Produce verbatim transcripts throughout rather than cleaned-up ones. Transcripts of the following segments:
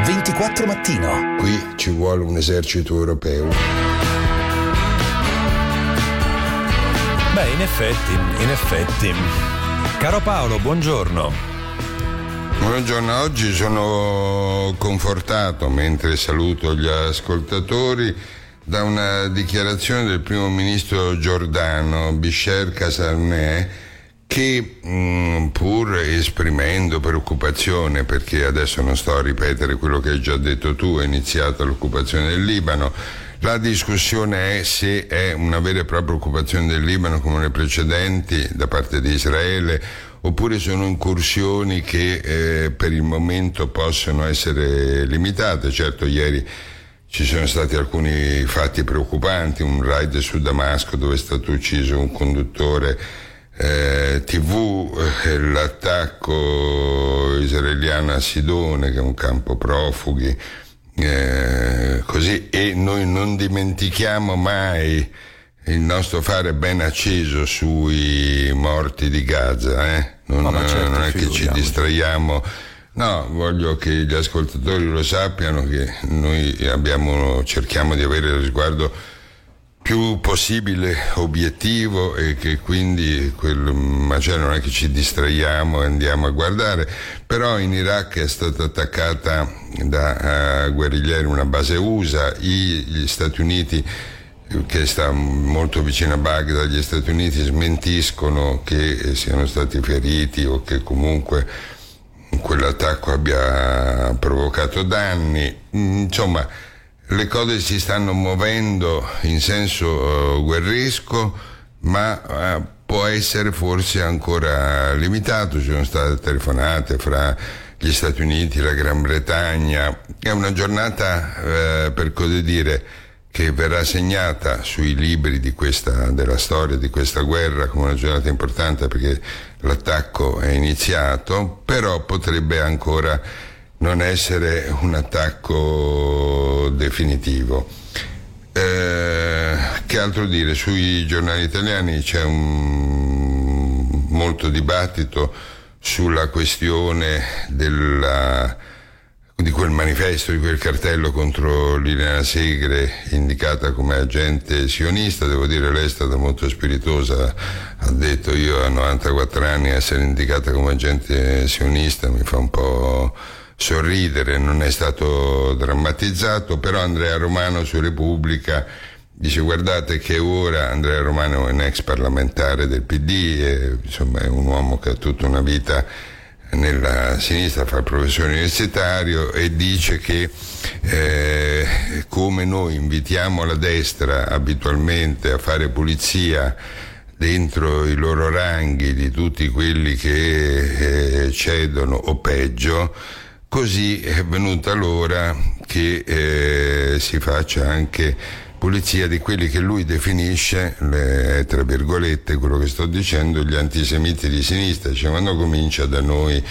ventiquattro Mattino. Qui ci vuole un esercito europeo. Beh, in effetti, in effetti. Caro Paolo, buongiorno. Buongiorno, oggi sono confortato mentre saluto gli ascoltatori da una dichiarazione del primo ministro giordano Bisher Casarnè, che mh, pur esprimendo preoccupazione, perché adesso non sto a ripetere quello che hai già detto tu, è iniziata l'occupazione del Libano, la discussione è se è una vera e propria occupazione del Libano come le precedenti da parte di Israele, oppure sono incursioni che eh, per il momento possono essere limitate. Certo, ieri ci sono stati alcuni fatti preoccupanti, un raid su Damasco dove è stato ucciso un conduttore Eh, tivù, eh, l'attacco israeliano a Sidone, che è un campo profughi, eh, così, e noi non dimentichiamo mai il nostro fare ben acceso sui morti di Gaza, eh? non, no, certo, non è che ci distraiamo. No, voglio che gli ascoltatori lo sappiano che noi abbiamo, cerchiamo di avere lo sguardo più possibile obiettivo e che quindi quel macello non è che ci distraiamo e andiamo a guardare. Però in Iraq è stata attaccata da uh, guerriglieri una base U S A, I, gli Stati Uniti, che sta molto vicino a Baghdad, gli Stati Uniti smentiscono che siano stati feriti o che comunque quell'attacco abbia provocato danni. Insomma, le cose si stanno muovendo in senso uh, guerresco, ma uh, può essere forse ancora limitato. Ci sono state telefonate fra gli Stati Uniti e la Gran Bretagna. È una giornata, uh, per così dire, che verrà segnata sui libri di questa, della storia di questa guerra come una giornata importante, perché l'attacco è iniziato, però potrebbe ancora non essere un attacco definitivo. Eh, che altro dire? Sui giornali italiani c'è un molto dibattito sulla questione della, di quel manifesto, di quel cartello contro Liliana Segre, indicata come agente sionista. Devo dire, lei è stata molto spiritosa, ha detto: io a novantaquattro anni essere indicata come agente sionista mi fa un po' sorridere, non è stato drammatizzato. Però Andrea Romano su Repubblica dice: guardate che ora, Andrea Romano è un ex parlamentare del P D, e, insomma, è un uomo che ha tutta una vita nella sinistra, fa il professore universitario, e dice che eh, come noi invitiamo la destra abitualmente a fare pulizia dentro i loro ranghi di tutti quelli che eh, cedono o peggio, così è venuta l'ora che eh, si faccia anche pulizia di quelli che lui definisce, le, tra virgolette, quello che sto dicendo, gli antisemiti di sinistra. Cioè, quando comincia da noi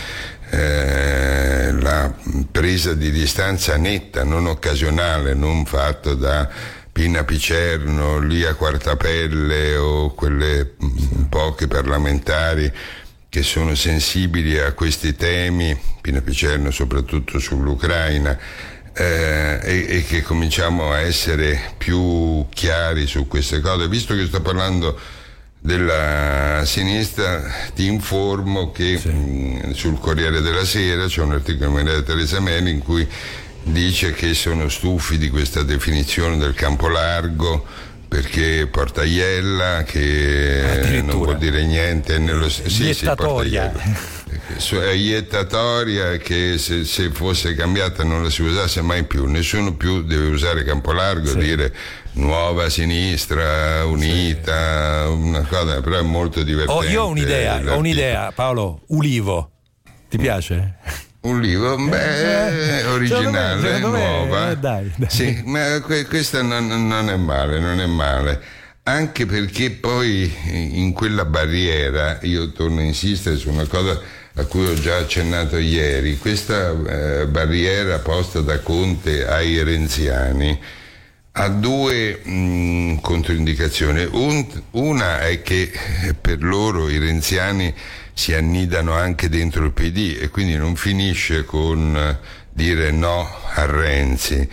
eh, la presa di distanza netta, non occasionale, non fatta da Pina Picerno, Lia Quartapelle o quelle mh, poche parlamentari che sono sensibili a questi temi, Pina Picerno soprattutto sull'Ucraina, eh, e, e che cominciamo a essere più chiari su queste cose. Visto che sto parlando della sinistra, ti informo che sì. mh, sul Corriere della Sera c'è un articolo di Maria Teresa Meli in cui dice che sono stufi di questa definizione del campo largo, perché porta Iella, che non vuol dire niente nello sì, sì, porta Iella. È iettatoria, che se, se fosse cambiata non la si usasse mai più. Nessuno più deve usare campo largo, sì. Dire nuova sinistra unita, sì. Una cosa, però è molto divertente. Oh, io ho un'idea, l'articolo. ho un'idea, Paolo. Ulivo, ti piace? Ulivo, beh, eh, originale, secondo me, secondo nuova. Me, eh, dai, dai. Sì, ma que- questa non, non è male, non è male. Anche perché poi in quella barriera, io torno a insistere su una cosa a cui ho già accennato ieri, questa eh, barriera posta da Conte ai renziani ha due mh, controindicazioni. Un, una è che per loro, i renziani, si annidano anche dentro il P D, e quindi non finisce con dire no a Renzi,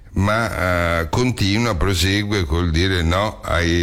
ma uh, continua, prosegue col dire no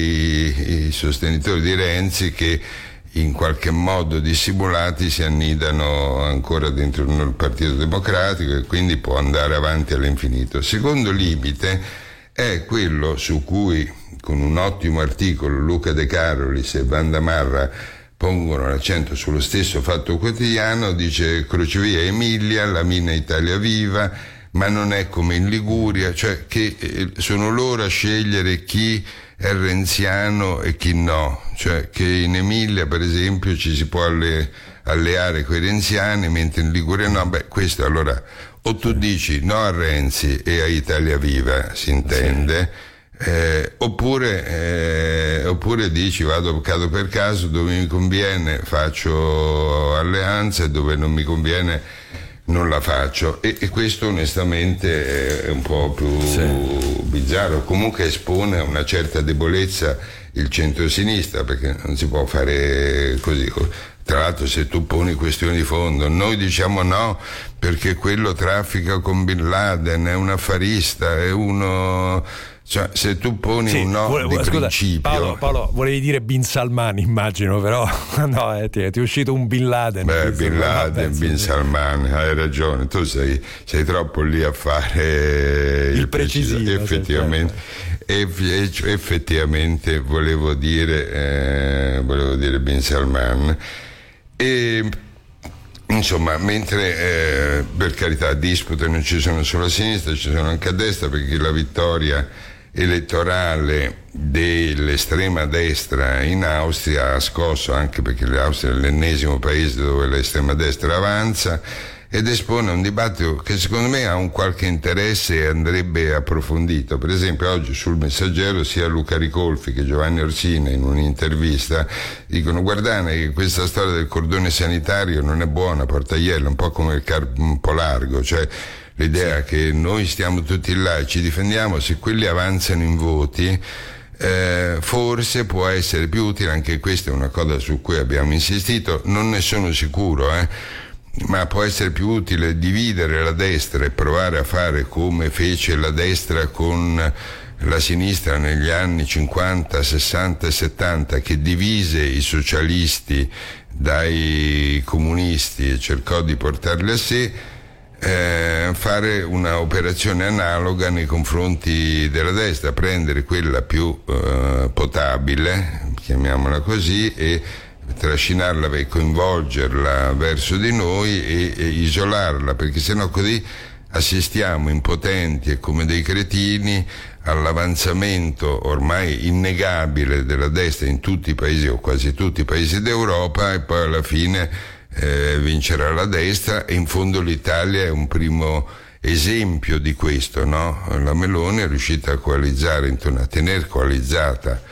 ai sostenitori di Renzi, che in qualche modo dissimulati si annidano ancora dentro il Partito Democratico, e quindi può andare avanti all'infinito. Il secondo limite è quello su cui, con un ottimo articolo, Luca De Carolis e Wanda Marra pongono l'accento sullo stesso Fatto Quotidiano. Dice: crocevia Emilia, la mina Italia Viva, ma non è come in Liguria, cioè che sono loro a scegliere chi è renziano e chi no, cioè che in Emilia per esempio ci si può alle, alleare con i renziani, mentre in Liguria no. Beh, questo allora, o tu dici no a Renzi e a Italia Viva, si intende, eh, oppure, eh, oppure dici vado cado per caso, dove mi conviene faccio alleanza e dove non mi conviene non la faccio, e, e questo onestamente è un po' più sì. bizzarro. Comunque espone a una certa debolezza il centro-sinistra, perché non si può fare così. Tra l'altro, se tu poni questioni di fondo, noi diciamo no perché quello traffica con Bin Laden, è un affarista, è uno... Cioè, se tu poni sì, un no vuole, di scusa, principio... Paolo, Paolo, volevi dire Bin Salman, immagino, però no, eh, ti, ti è uscito un Bin Laden. Beh, Bin Laden, Bin Salman, hai ragione, tu sei, sei troppo lì a fare il, il precisino. Effettivamente, eff, effettivamente volevo dire, eh, volevo dire Bin Salman. E... Insomma, mentre eh, per carità dispute non ci sono solo a sinistra, ci sono anche a destra, perché la vittoria elettorale dell'estrema destra in Austria ha scosso, anche perché l'Austria è l'ennesimo paese dove l'estrema destra avanza, ed espone un dibattito che secondo me ha un qualche interesse e andrebbe approfondito. Per esempio oggi sul Messaggero sia Luca Ricolfi che Giovanni Orsina in un'intervista dicono: guardate che questa storia del cordone sanitario non è buona, Portaiello, un po' come il campo largo, cioè l'idea che noi stiamo tutti là e ci difendiamo, se quelli avanzano in voti eh, forse può essere più utile. Anche questa è una cosa su cui abbiamo insistito, non ne sono sicuro, eh ma può essere più utile dividere la destra e provare a fare come fece la destra con la sinistra negli anni cinquanta, sessanta e settanta, che divise i socialisti dai comunisti e cercò di portarli a sé. Eh, fare una operazione analoga nei confronti della destra, prendere quella più eh, potabile, chiamiamola così, e trascinarla e coinvolgerla verso di noi e, e isolarla, perché sennò così assistiamo impotenti e come dei cretini all'avanzamento ormai innegabile della destra in tutti i paesi o quasi tutti i paesi d'Europa, e poi alla fine eh, vincerà la destra. E in fondo l'Italia è un primo esempio di questo, no? La Meloni è riuscita a coalizzare, a tenere coalizzata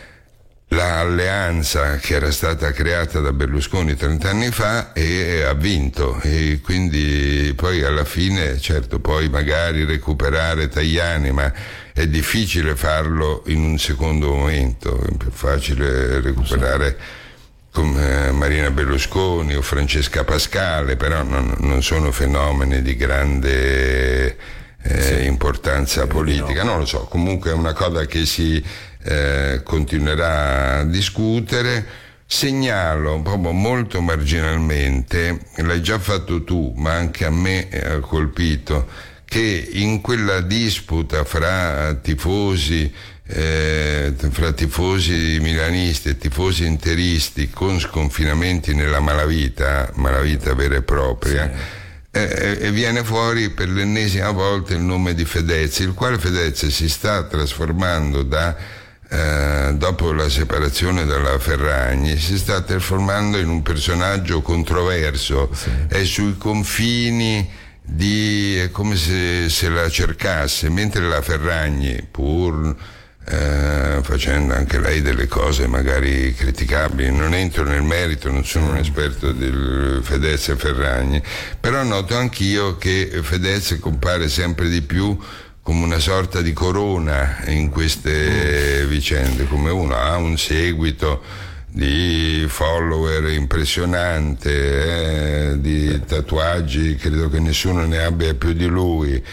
l'alleanza che era stata creata da Berlusconi trent'anni fa, e ha vinto, e quindi poi alla fine, certo, poi magari recuperare Tajani, ma è difficile farlo in un secondo momento, è più facile recuperare come Marina Berlusconi o Francesca Pascale, però non, non sono fenomeni di grande eh, sì. importanza politica, non lo so, comunque è una cosa che si Eh, continuerà a discutere. Segnalo proprio molto marginalmente, l'hai già fatto tu, ma anche a me ha colpito, che in quella disputa fra tifosi eh, fra tifosi milanisti e tifosi interisti con sconfinamenti nella malavita, malavita vera e propria, sì. E eh, viene fuori per l'ennesima volta il nome di Fedez, il quale Fedez si sta trasformando da Eh, dopo la separazione dalla Ferragni, si sta trasformando in un personaggio controverso, sì. È sui confini di, è come se, se la cercasse, mentre la Ferragni, pur eh, facendo anche lei delle cose magari criticabili, non entro nel merito, non sono un esperto del Fedez e Ferragni, però noto anch'io che Fedez compare sempre di più come una sorta di corona in queste vicende, come uno ha un seguito di follower impressionante, eh, di tatuaggi, credo che nessuno ne abbia più di lui,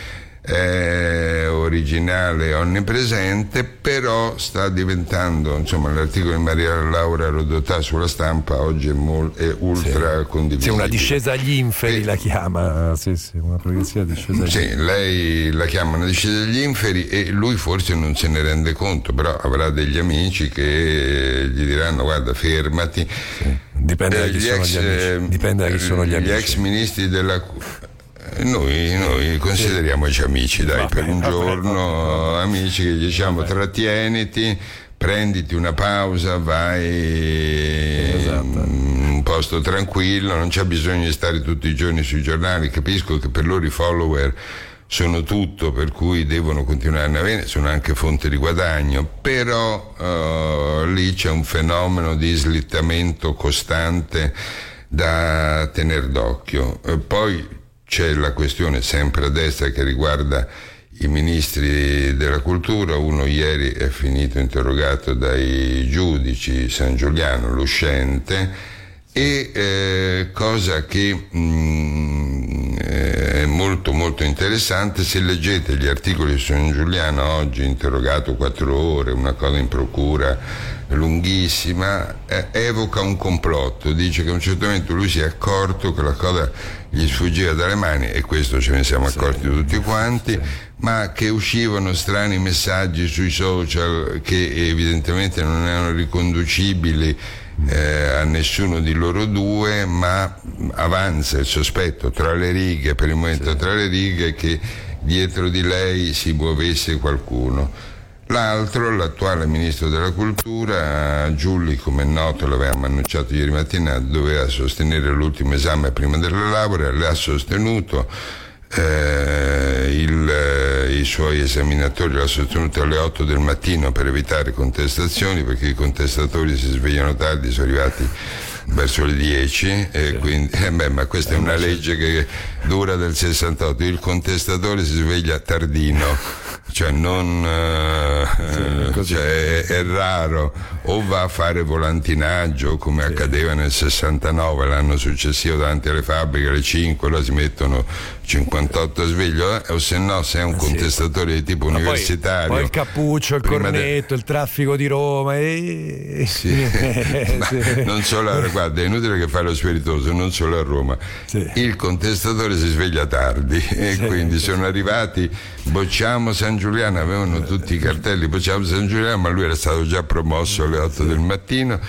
è originale, onnipresente, però sta diventando, insomma, l'articolo di Maria Laura Rodotà sulla Stampa oggi è, mol, è ultra sì. condivisibile. Sì, una discesa agli inferi e, la chiama, sì, sì, una progressiva discesa agli sì, inferi. Lei la chiama una discesa agli inferi e lui forse non se ne rende conto, però avrà degli amici che gli diranno guarda fermati. Sì. Dipende, eh, da chi sono ex, gli amici. Dipende da chi sono gli, gli amici. Gli ex ministri della Noi, noi consideriamoci amici, dai, per un giorno, amici che diciamo trattieniti, prenditi una pausa, vai esatto. in un posto tranquillo, non c'è bisogno di stare tutti i giorni sui giornali. Capisco che per loro i follower sono tutto, per cui devono continuare a avere, sono anche fonte di guadagno, però uh, lì c'è un fenomeno di slittamento costante da tener d'occhio. E poi c'è la questione sempre a destra che riguarda i ministri della cultura. Uno ieri è finito interrogato dai giudici, San Giuliano, l'uscente, e eh, cosa che mh, è molto molto interessante, se leggete gli articoli di San Giuliano oggi, interrogato quattro ore, una cosa in procura lunghissima, eh, evoca un complotto, dice che a un certo momento lui si è accorto che la cosa gli sfuggiva dalle mani, e questo ce ne siamo accorti sì, tutti quanti, sì. ma che uscivano strani messaggi sui social che evidentemente non erano riconducibili eh, a nessuno di loro due, ma avanza il sospetto tra le righe, per il momento sì. tra le righe, che dietro di lei si muovesse qualcuno. L'altro, l'attuale ministro della cultura, Giulli, come è noto, l'avevamo annunciato ieri mattina, doveva sostenere l'ultimo esame prima della laurea, l'ha sostenuto, eh, il, eh, i suoi esaminatori l'ha sostenuto alle otto del mattino per evitare contestazioni, perché i contestatori si svegliano tardi, sono arrivati verso le dieci, e sì. quindi, eh beh, ma questa è una legge che dura del sessantotto, il contestatore si sveglia tardino, cioè non eh, sì, cioè, è, è raro, o va a fare volantinaggio come sì. accadeva nel sessantanove, l'anno successivo, davanti alle fabbriche alle cinque, allora si mettono cinquantotto a sveglio, eh, o se no, se è un contestatore di tipo ma universitario, poi, poi il cappuccio, il cornetto, de... il traffico di Roma e... sì. sì. non solo, guarda, è inutile che fai lo spiritoso, non solo a Roma, sì. il contestatore si sveglia tardi e sì, quindi sì. sono arrivati, bocciamo San Giuliano, avevano tutti i cartelli, bocciamo San Giuliano, ma lui era stato già promosso alle otto del mattino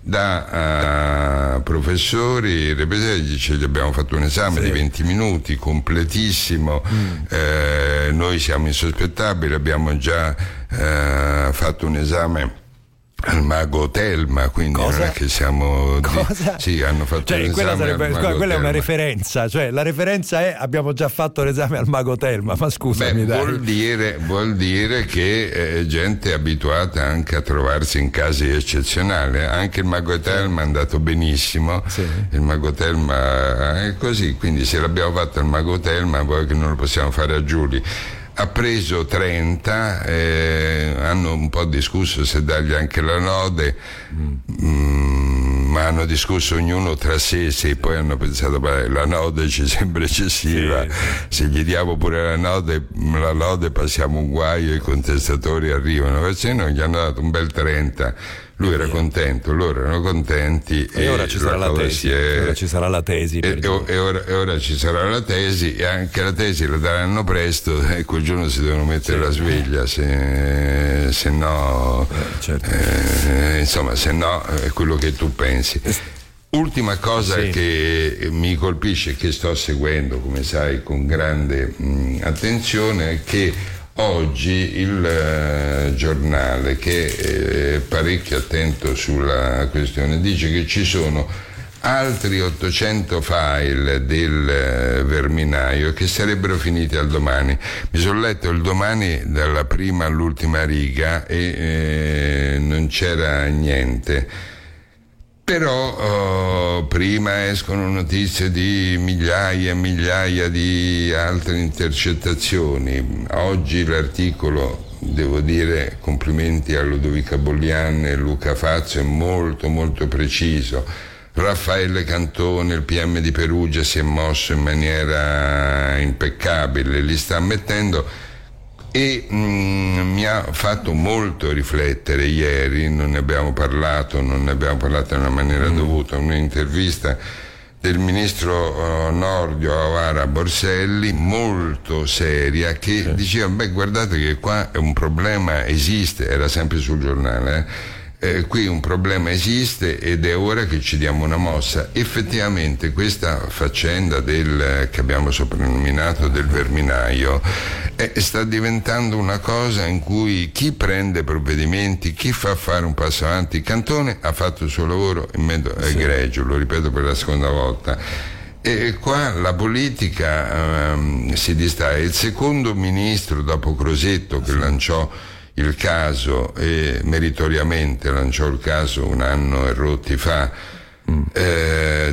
da uh, professori, dice gli abbiamo fatto un esame sì. di venti minuti completissimo, mm. eh, noi siamo insospettabili, abbiamo già uh, fatto un esame al Mago Telma, quindi Cosa? non è che siamo di... sì, hanno fatto cioè, quella, sarebbe... quella Telma. È una referenza, cioè la referenza è abbiamo già fatto l'esame al Mago Telma, ma scusami. Beh, dai. Vuol dire, vuol dire che è gente abituata anche a trovarsi in casi eccezionali, anche il Mago Telma è andato benissimo, sì. il Mago Telma è così, quindi se l'abbiamo fatto al Mago Telma vuoi che non lo possiamo fare a Giuli. Ha preso trenta, eh, hanno un po' discusso se dargli anche la lode, mm. Mm, ma hanno discusso ognuno tra sé, se poi hanno pensato beh, la lode ci sembra eccessiva, sì. se gli diamo pure la lode, la lode passiamo un guaio, i contestatori arrivano, perché no, gli hanno dato un bel trenta. Lui era contento, loro erano contenti e, e ora ci sarà la tesi, è... ora ci sarà la tesi e, e, e, ora, e ora ci sarà la tesi, e anche la tesi la daranno presto, e quel giorno si devono mettere sì. la sveglia, se, se no eh, certo. eh, insomma, se no è quello che tu pensi. Ultima cosa sì. che mi colpisce, che sto seguendo, come sai, con grande mh, attenzione, è che oggi il eh, giornale, che è parecchio attento sulla questione, dice che ci sono altri ottocento file del eh, Verminaio che sarebbero finiti al Domani. Mi sono letto il Domani dalla prima all'ultima riga e eh, non c'era niente. Però oh, prima escono notizie di migliaia e migliaia di altre intercettazioni. Oggi l'articolo devo dire complimenti a Ludovica Bollian e Luca Fazio, è molto molto preciso. Raffaele Cantone, il P M di Perugia, si è mosso in maniera impeccabile, li sta mettendo, e mm, mi ha fatto molto riflettere ieri, non ne abbiamo parlato, non ne abbiamo parlato in una maniera mm. dovuta, un'intervista del ministro uh, Nordio Avara Borselli, molto seria, che sì. diceva, beh, guardate che qua è un problema, esiste, era sempre sul giornale, eh? Eh, qui un problema esiste ed è ora che ci diamo una mossa. Effettivamente questa faccenda del, che abbiamo soprannominato del verminaio, eh, sta diventando una cosa in cui chi prende provvedimenti, chi fa fare un passo avanti. Cantone ha fatto il suo lavoro in modo sì. egregio, lo ripeto per la seconda volta, e qua la politica um, si distrae. Il secondo ministro dopo Crosetto, che sì. lanciò il caso, e meritoriamente lanciò il caso un anno e rotti fa, mm. eh,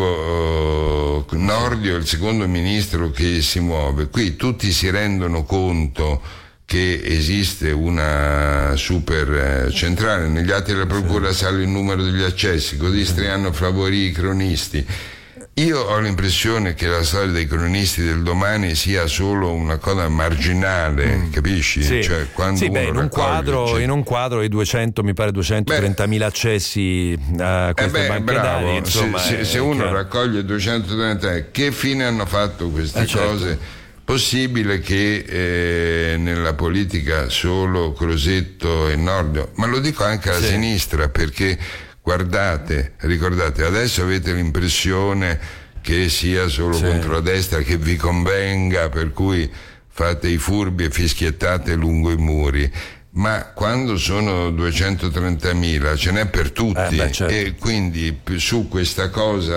dicevo, Nordio è il secondo ministro che si muove. Qui tutti si rendono conto che esiste una super centrale, negli atti della procura sì. sale il numero degli accessi, così Striano favorì i cronisti. Io ho l'impressione che la storia dei cronisti del domani sia solo una cosa marginale, mm. capisci? Sì, cioè, quando sì uno beh, in, un quadro, cioè... in un quadro i duecento, mi pare duecentotrentamila accessi a queste eh beh, banche bravo. dati, insomma, se, se, se uno raccoglie duecentotrenta, che fine hanno fatto queste eh, cose? Certo. Possibile che eh, nella politica solo Crosetto e Nordio, ma lo dico anche alla sì. sinistra, perché guardate, ricordate, adesso avete l'impressione che sia solo sì. contro la destra, che vi convenga, per cui fate i furbi e fischiettate lungo i muri, ma quando sono duecentotrentamila ce n'è per tutti, eh beh, certo. e quindi su questa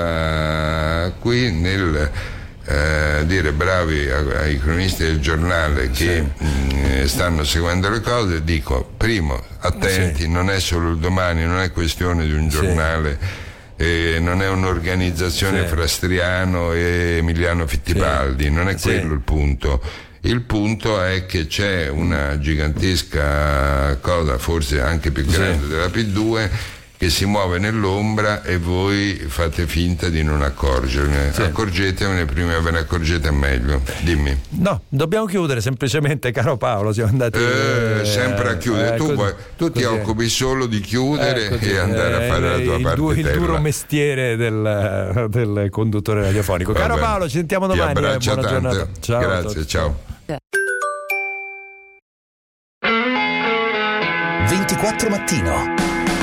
cosa qui, nel eh, dire bravi ai cronisti del giornale che sì. mh, stanno seguendo le cose, dico, primo, attenti, sì. non è solo il domani, non è questione di un giornale, sì. eh, non è un'organizzazione sì. fra Striano e Emiliano Fittipaldi, sì. non è quello sì. il punto. Il punto è che c'è una gigantesca cosa, forse anche più grande sì. della P due, che si muove nell'ombra e voi fate finta di non accorgervene. Sì. Accorgetevene, prima ve ne accorgete meglio. Dimmi. No, dobbiamo chiudere semplicemente, caro Paolo, siamo andati eh, eh, sempre a chiudere. Eh, tu, così, vuoi, tu ti così. occupi solo di chiudere eh, e andare eh, a fare eh, la tua il parte du- terra. Il duro mestiere del, del conduttore radiofonico. Caro Vabbè. Paolo, ci sentiamo domani. Ti abbraccio eh, buona tante. giornata. Ciao. Grazie, ciao. ventiquattro Mattino.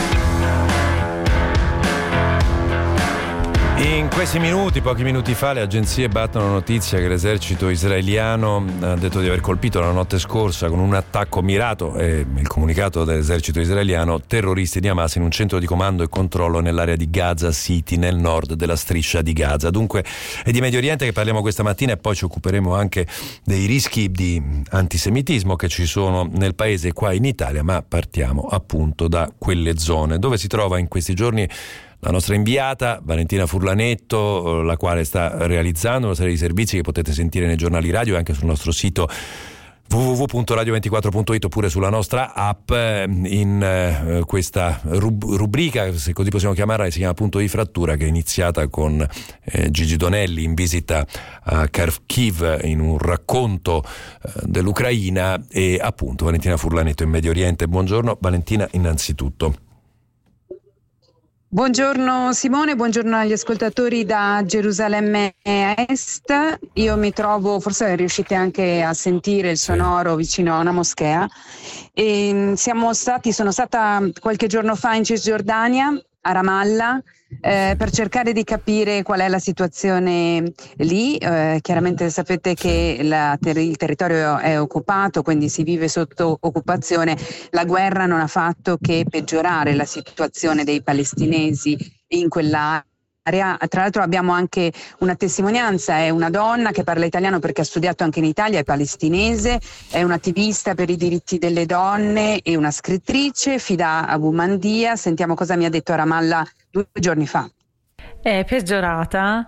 In questi minuti, pochi minuti fa, le agenzie battono notizia che l'esercito israeliano ha detto di aver colpito la notte scorsa con un attacco mirato, e il comunicato dell'esercito israeliano, terroristi di Hamas in un centro di comando e controllo nell'area di Gaza City, nel nord della striscia di Gaza. Dunque è di Medio Oriente che parliamo questa mattina, e poi ci occuperemo anche dei rischi di antisemitismo che ci sono nel paese, qua in Italia, ma partiamo appunto da quelle zone dove si trova in questi giorni la nostra inviata Valentina Furlanetto, la quale sta realizzando una serie di servizi che potete sentire nei giornali radio e anche sul nostro sito w w w punto radio ventiquattro punto it, oppure sulla nostra app, in eh, questa rub- rubrica, se così possiamo chiamarla, che si chiama Punto di Frattura, che è iniziata con eh, Gigi Donelli in visita a Kharkiv, in un racconto eh, dell'Ucraina, e appunto Valentina Furlanetto in Medio Oriente. Buongiorno Valentina, innanzitutto. Buongiorno Simone, buongiorno agli ascoltatori da Gerusalemme Est. Io mi trovo, forse riuscite anche a sentire il sonoro, vicino a una moschea. E siamo stati, sono stata qualche giorno fa in Cisgiordania, a Ramallah, eh, per cercare di capire qual è la situazione lì. Eh, chiaramente sapete che la ter- il territorio è occupato, quindi si vive sotto occupazione. La guerra non ha fatto che peggiorare la situazione dei palestinesi in quell'area. Tra l'altro abbiamo anche una testimonianza, è una donna che parla italiano perché ha studiato anche in Italia, è palestinese, è un'attivista per i diritti delle donne e una scrittrice, Fida Abu Mandia. Sentiamo cosa mi ha detto a Ramallah due giorni fa. È peggiorata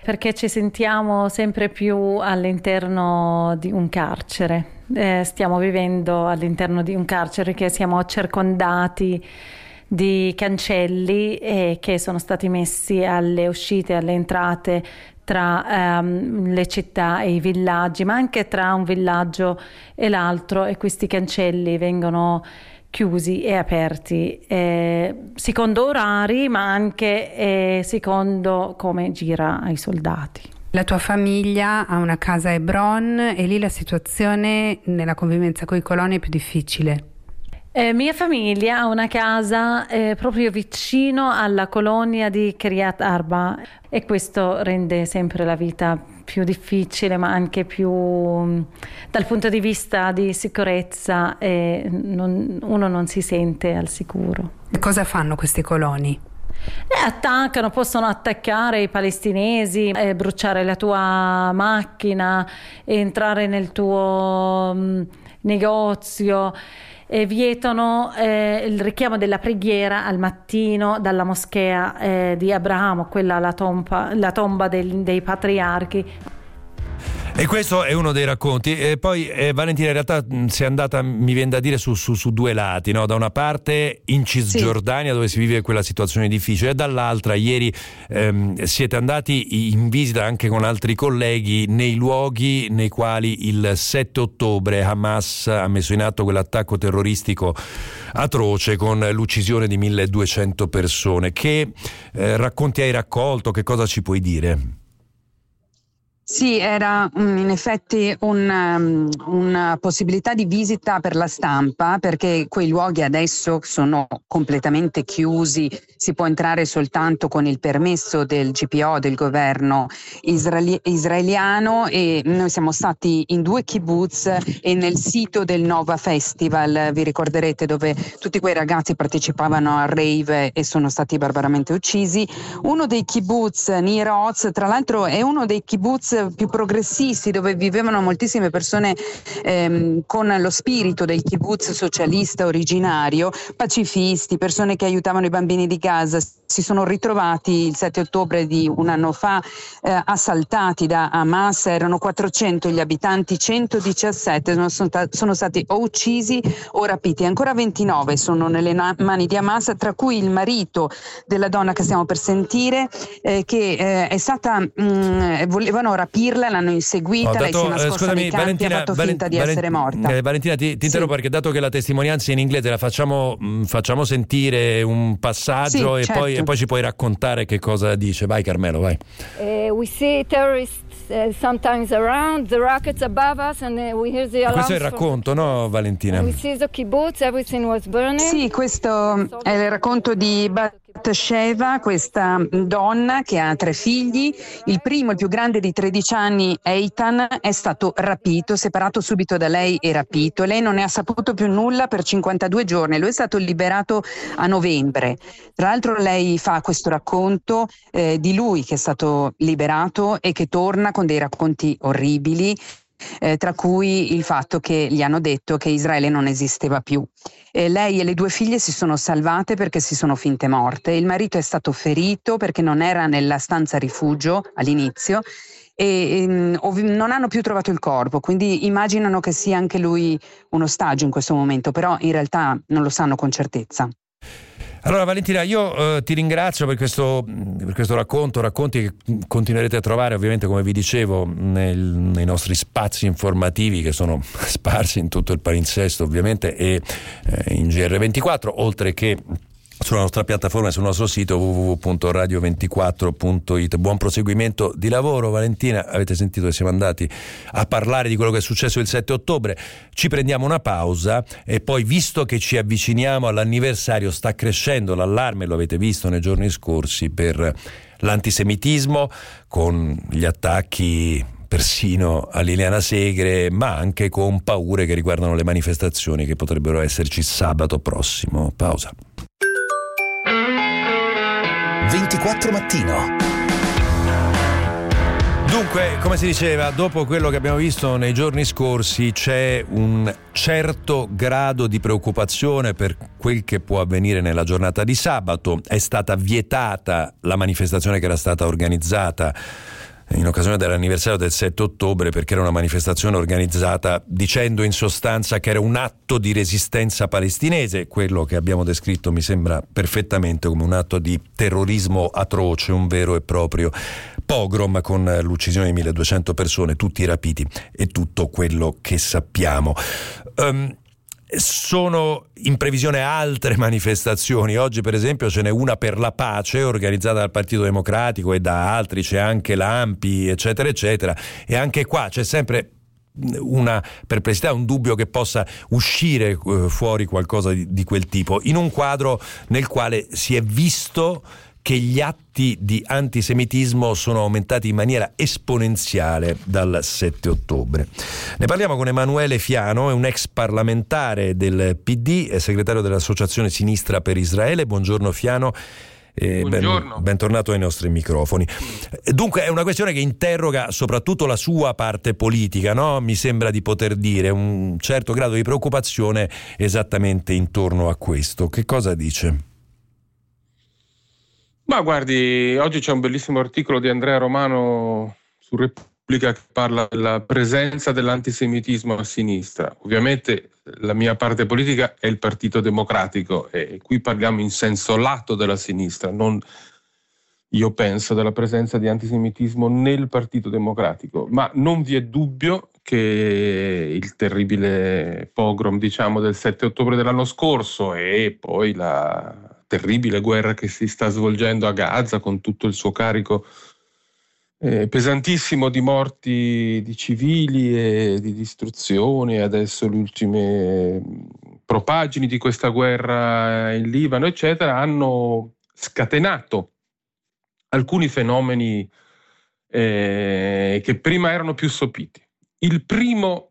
perché ci sentiamo sempre più all'interno di un carcere. Eh, stiamo vivendo all'interno di un carcere, che siamo circondati di cancelli eh, che sono stati messi alle uscite e alle entrate tra ehm, le città e i villaggi, ma anche tra un villaggio e l'altro, e questi cancelli vengono chiusi e aperti eh, secondo orari, ma anche eh, secondo come gira ai soldati. La tua famiglia ha una casa a Hebron e lì la situazione nella convivenza con i coloni è più difficile. Eh, mia famiglia ha una casa eh, proprio vicino alla colonia di Kiryat Arba, e questo rende sempre la vita più difficile, ma anche più dal punto di vista di sicurezza eh, non, uno non si sente al sicuro. E cosa fanno questi coloni? Eh, attaccano, possono attaccare i palestinesi, eh, bruciare la tua macchina, entrare nel tuo mh, negozio. E vietano eh, il richiamo della preghiera al mattino dalla moschea eh, di Abramo, quella la tomba, la tomba del, dei patriarchi. E questo è uno dei racconti. E poi eh, Valentina, in realtà mh, si è andata, mi viene da dire, su, su, su due lati, no? Da una parte in Cisgiordania, sì, dove si vive quella situazione difficile, e dall'altra ieri ehm, siete andati in visita anche con altri colleghi nei luoghi nei quali il sette ottobre Hamas ha messo in atto quell'attacco terroristico atroce con l'uccisione di milleduecento persone. Che eh, racconti hai raccolto? Che cosa ci puoi dire? Sì, era um, in effetti un, um, una possibilità di visita per la stampa, perché quei luoghi adesso sono completamente chiusi, si può entrare soltanto con il permesso del G P O, del governo israeli- israeliano, e noi siamo stati in due kibbutz e nel sito del Nova Festival, vi ricorderete, dove tutti quei ragazzi partecipavano al rave e sono stati barbaramente uccisi. Uno dei kibbutz, Nir Oz, tra l'altro è uno dei kibbutz più progressisti, dove vivevano moltissime persone ehm, con lo spirito del kibbutz socialista originario, pacifisti, persone che aiutavano i bambini di Gaza. Si sono ritrovati il sette ottobre di un anno fa eh, assaltati da Hamas. Erano quattrocento gli abitanti, centodiciassette sono, sono stati o uccisi o rapiti, ancora ventinove sono nelle mani di Hamas, tra cui il marito della donna che stiamo per sentire, eh, che eh, è stata mh, volevano rapirla, l'hanno inseguita, dato, lei si è nascosta eh, scusami, nei campi, Valentina, ha fatto Valen- finta di Valen- essere morta. Eh, Valentina, ti, ti interrompo, sì, perché dato che la testimonianza è in inglese, la facciamo, mh, facciamo sentire un passaggio, sì, e, certo, poi, e poi ci puoi raccontare che cosa dice. Vai Carmelo, vai. Uh, we see terrorists uh, sometimes around, the rockets above us, and uh, we hear the alarms. Questo è il racconto, no Valentina? We see the kibbutz, everything was burning. Sì, questo è il racconto di Bat-Sheva, questa donna che ha tre figli. Il primo, il più grande di tredici anni, Eitan, è stato rapito, separato subito da lei e rapito. Lei non ne ha saputo più nulla per cinquantadue giorni, lui è stato liberato a novembre. Tra l'altro lei fa questo racconto eh, di lui che è stato liberato e che torna con dei racconti orribili, eh, tra cui il fatto che gli hanno detto che Israele non esisteva più. Eh, lei e le due figlie si sono salvate perché si sono finte morte. Il marito è stato ferito perché non era nella stanza rifugio all'inizio e, e ov- non hanno più trovato il corpo, quindi immaginano che sia anche lui un ostaggio in questo momento, però in realtà non lo sanno con certezza. Allora Valentina, io eh, ti ringrazio per questo, per questo racconto, racconti che continuerete a trovare ovviamente, come vi dicevo, nel, nei nostri spazi informativi che sono sparsi in tutto il palinsesto ovviamente, e eh, in G R ventiquattro, oltre che sulla nostra piattaforma e sul nostro sito w w w punto radio ventiquattro punto it. Buon proseguimento di lavoro Valentina, avete sentito che siamo andati a parlare di quello che è successo il sette ottobre, ci prendiamo una pausa e poi, visto che ci avviciniamo all'anniversario, sta crescendo l'allarme, lo avete visto nei giorni scorsi, per l'antisemitismo, con gli attacchi persino a Liliana Segre, ma anche con paure che riguardano le manifestazioni che potrebbero esserci sabato prossimo. Pausa. ventiquattro mattino. Dunque, come si diceva, dopo quello che abbiamo visto nei giorni scorsi c'è un certo grado di preoccupazione per quel che può avvenire nella giornata di sabato. È stata vietata la manifestazione che era stata organizzata in occasione dell'anniversario del sette ottobre, perché era una manifestazione organizzata dicendo in sostanza che era un atto di resistenza palestinese. Quello che abbiamo descritto mi sembra perfettamente come un atto di terrorismo atroce, un vero e proprio pogrom con l'uccisione di milleduecento persone, tutti rapiti e tutto quello che sappiamo. Um, Sono in previsione altre manifestazioni. Oggi per esempio ce n'è una per la pace organizzata dal Partito Democratico e da altri, c'è anche l'A M P I eccetera eccetera, e anche qua c'è sempre una perplessità, un dubbio che possa uscire eh, fuori qualcosa di, di quel tipo, in un quadro nel quale si è visto che gli atti di antisemitismo sono aumentati in maniera esponenziale dal sette ottobre. Ne parliamo con Emanuele Fiano, è un ex parlamentare del P D, è segretario dell'Associazione Sinistra per Israele. Buongiorno Fiano. Eh, Buongiorno. Ben, bentornato ai nostri microfoni. Dunque è una questione che interroga soprattutto la sua parte politica, no? Mi sembra di poter dire un certo grado di preoccupazione esattamente intorno a questo. Che cosa dice? Ma guardi, oggi c'è un bellissimo articolo di Andrea Romano su Repubblica che parla della presenza dell'antisemitismo a sinistra. Ovviamente la mia parte politica è il Partito Democratico e qui parliamo in senso lato della sinistra, non io penso della presenza di antisemitismo nel Partito Democratico, ma non vi è dubbio che il terribile pogrom, diciamo, del sette ottobre dell'anno scorso e poi la terribile guerra che si sta svolgendo a Gaza con tutto il suo carico eh, pesantissimo di morti di civili e di distruzioni, adesso le ultime propagini di questa guerra in Libano eccetera hanno scatenato alcuni fenomeni eh, che prima erano più sopiti. Il primo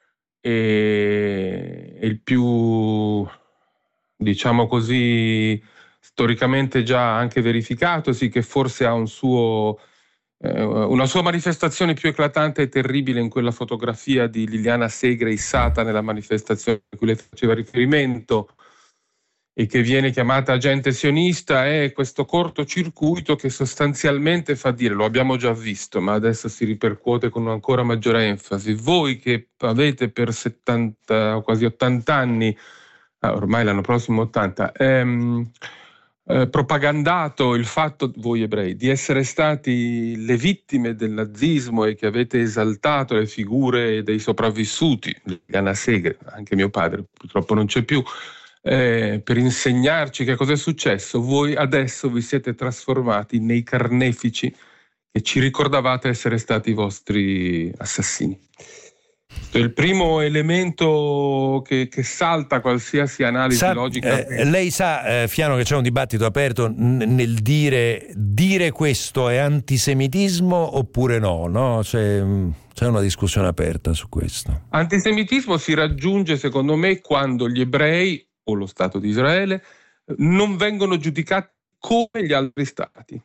è il più, diciamo così, storicamente già anche verificatosi, che forse ha un suo, eh, una sua manifestazione più eclatante e terribile in quella fotografia di Liliana Segre issata nella manifestazione a cui lei faceva riferimento e che viene chiamata agente sionista, è questo cortocircuito che sostanzialmente fa dire, lo abbiamo già visto, ma adesso si ripercuote con ancora maggiore enfasi, voi che avete per settanta o quasi ottanta anni, ormai l'anno prossimo ottanta, ehm, eh, propagandato il fatto, voi ebrei, di essere stati le vittime del nazismo e che avete esaltato le figure dei sopravvissuti, Liliana Segre, anche mio padre purtroppo non c'è più, eh, per insegnarci che cosa è successo, voi adesso vi siete trasformati nei carnefici e ci ricordavate essere stati i vostri assassini. Questo è il primo elemento che, che salta qualsiasi analisi sa, logica. Eh, lei sa, eh, Fiano, che c'è un dibattito aperto n- nel dire dire questo è antisemitismo oppure no? no? C'è, c'è una discussione aperta su questo. Antisemitismo si raggiunge, secondo me, quando gli ebrei o lo Stato di Israele non vengono giudicati come gli altri stati.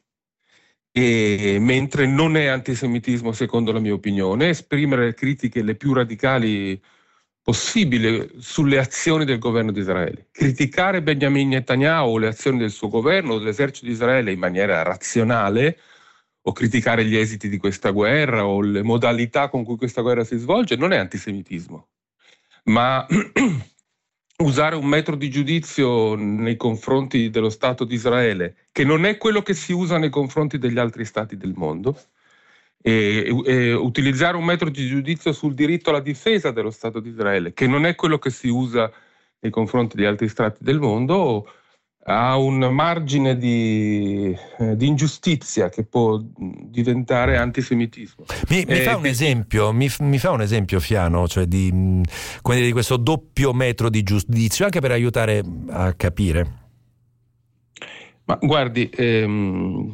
E, mentre non è antisemitismo, secondo la mia opinione, esprimere le critiche le più radicali possibili sulle azioni del governo di Israele. Criticare Benjamin Netanyahu o le azioni del suo governo o dell'esercito di Israele in maniera razionale, o criticare gli esiti di questa guerra o le modalità con cui questa guerra si svolge, non è antisemitismo. Ma usare un metro di giudizio nei confronti dello Stato di Israele, che non è quello che si usa nei confronti degli altri stati del mondo, e, e utilizzare un metro di giudizio sul diritto alla difesa dello Stato di Israele, che non è quello che si usa nei confronti degli altri stati del mondo, ha un margine di, eh, di ingiustizia che può diventare antisemitismo. Mi, mi eh, fa un che... esempio, mi, mi fa un esempio, Fiano, cioè di, quindi di questo doppio metro di giudizio, anche per aiutare a capire. Ma guardi, ehm,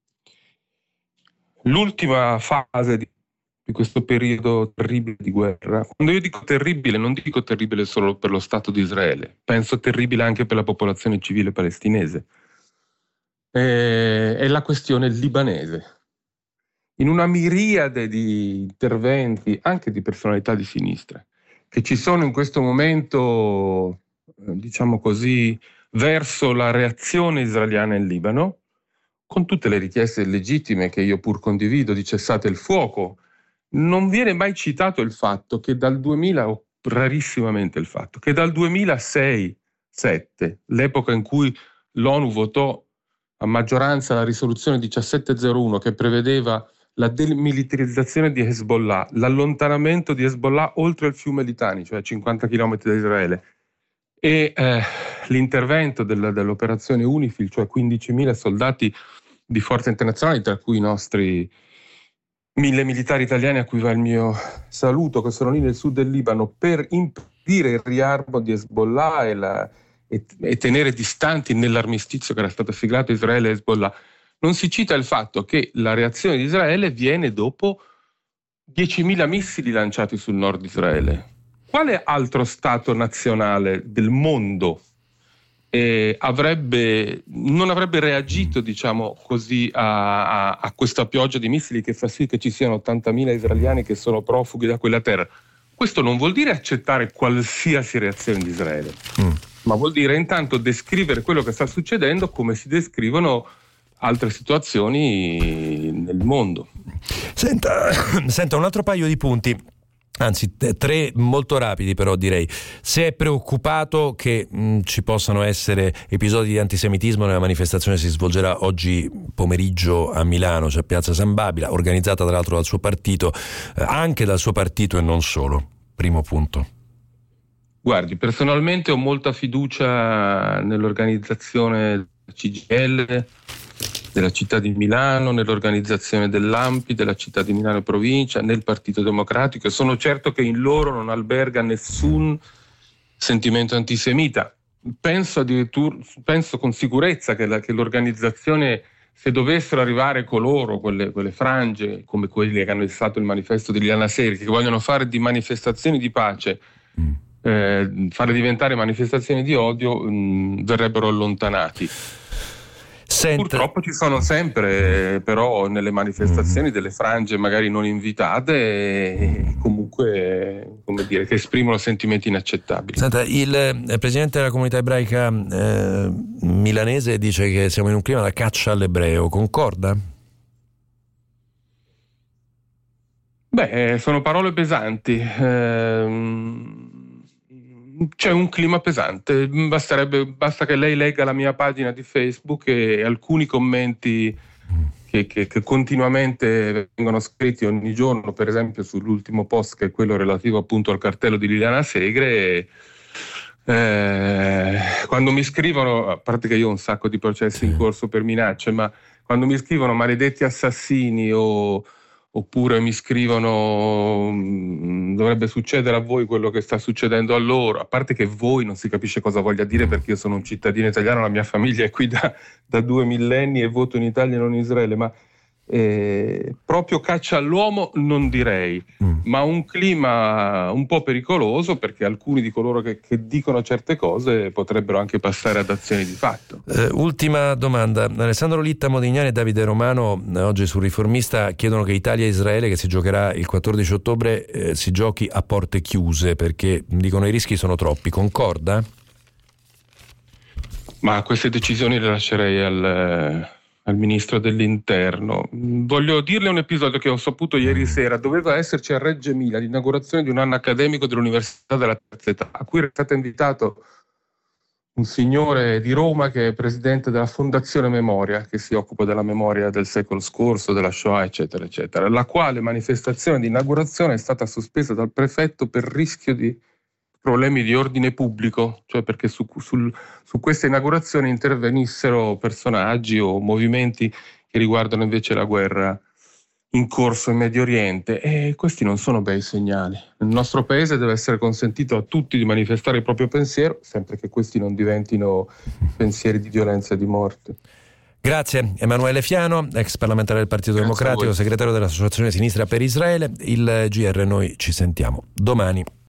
l'ultima fase di di questo periodo terribile di guerra. Quando io dico terribile, non dico terribile solo per lo Stato di Israele, penso terribile anche per la popolazione civile palestinese. Eh, è la questione libanese. In una miriade di interventi, anche di personalità di sinistra, che ci sono in questo momento, eh, diciamo così, verso la reazione israeliana in Libano, con tutte le richieste legittime che io pur condivido di cessate il fuoco, non viene mai citato il fatto che dal duemila, o rarissimamente il fatto, che dal duemilasei sette, l'epoca in cui l'ONU votò a maggioranza la risoluzione diciassettecentouno che prevedeva la demilitarizzazione di Hezbollah, l'allontanamento di Hezbollah oltre il fiume Litani, cioè a cinquanta chilometri da Israele, e eh, l'intervento del, dell'operazione UNIFIL, cioè quindicimila soldati di forze internazionali, tra cui i nostri mille militari italiani a cui va il mio saluto, che sono lì nel sud del Libano per impedire il riarmo di Hezbollah e, la, e, e tenere distanti nell'armistizio che era stato siglato Israele e Hezbollah. Non si cita il fatto che la reazione di Israele viene dopo diecimila missili lanciati sul nord di Israele. Quale altro Stato nazionale del mondo eh, avrebbe, non avrebbe reagito, diciamo così, a, a, a questa pioggia di missili che fa sì che ci siano ottantamila israeliani che sono profughi da quella terra? Questo non vuol dire accettare qualsiasi reazione di Israele, mm. ma vuol dire intanto descrivere quello che sta succedendo come si descrivono altre situazioni nel mondo. Senta, senta un altro paio di punti. Anzi, tre molto rapidi, però direi. Se è preoccupato che mh, ci possano essere episodi di antisemitismo nella manifestazione che si svolgerà oggi pomeriggio a Milano, cioè a Piazza San Babila, organizzata tra l'altro dal suo partito, eh, anche dal suo partito e non solo. Primo punto. Guardi, personalmente ho molta fiducia nell'organizzazione C G I L, della città di Milano, nell'organizzazione dell'A M P I, della città di Milano e provincia, nel Partito Democratico, e sono certo che in loro non alberga nessun sentimento antisemita. Penso addirittura, penso con sicurezza che, la, che l'organizzazione, se dovessero arrivare coloro, quelle, quelle frange, come quelli che hanno illustrato il manifesto di Liliana Segre, che vogliono fare di manifestazioni di pace, mm. eh, fare diventare manifestazioni di odio, mh, verrebbero allontanati. Senta. Purtroppo ci sono sempre però nelle manifestazioni delle frange magari non invitate e comunque, come dire, che esprimono sentimenti inaccettabili. Senta, il presidente della comunità ebraica eh, milanese dice che siamo in un clima da caccia all'ebreo, concorda? Beh, sono parole pesanti. Ehm... C'è un clima pesante, basterebbe, basta che lei legga la mia pagina di Facebook e alcuni commenti che, che, che continuamente vengono scritti ogni giorno, per esempio sull'ultimo post che è quello relativo appunto al cartello di Liliana Segre. Eh, quando mi scrivono, a parte che io ho un sacco di processi in corso per minacce, ma quando mi scrivono maledetti assassini o oppure mi scrivono dovrebbe succedere a voi quello che sta succedendo a loro, a parte che voi non si capisce cosa voglia dire, perché io sono un cittadino italiano, la mia famiglia è qui da, da due millenni e voto in Italia e non in Israele, ma eh, proprio caccia all'uomo non direi, mm. ma un clima un po' pericoloso, perché alcuni di coloro che, che dicono certe cose potrebbero anche passare ad azioni di fatto. Eh, ultima domanda. Alessandro Litta, Modignani e Davide Romano eh, oggi sul Riformista chiedono che Italia e Israele, che si giocherà il quattordici ottobre, eh, si giochi a porte chiuse, perché dicono i rischi sono troppi. Concorda? Ma queste decisioni le lascerei al al ministro dell'interno. Voglio dirle un episodio che ho saputo ieri sera. Doveva esserci a Reggio Emilia l'inaugurazione di un anno accademico dell'Università della Terza Età, a cui era stato invitato un signore di Roma che è presidente della Fondazione Memoria, che si occupa della memoria del secolo scorso, della Shoah, eccetera, eccetera, la quale manifestazione di inaugurazione è stata sospesa dal prefetto per rischio di problemi di ordine pubblico, cioè perché su, sul, su questa inaugurazione intervenissero personaggi o movimenti che riguardano invece la guerra in corso in Medio Oriente, e questi non sono bei segnali. Nel nostro paese deve essere consentito a tutti di manifestare il proprio pensiero, sempre che questi non diventino pensieri di violenza e di morte. Grazie. Emanuele Fiano, ex parlamentare del Partito Grazie Democratico, segretario dell'Associazione Sinistra per Israele. Il G R, noi ci sentiamo domani.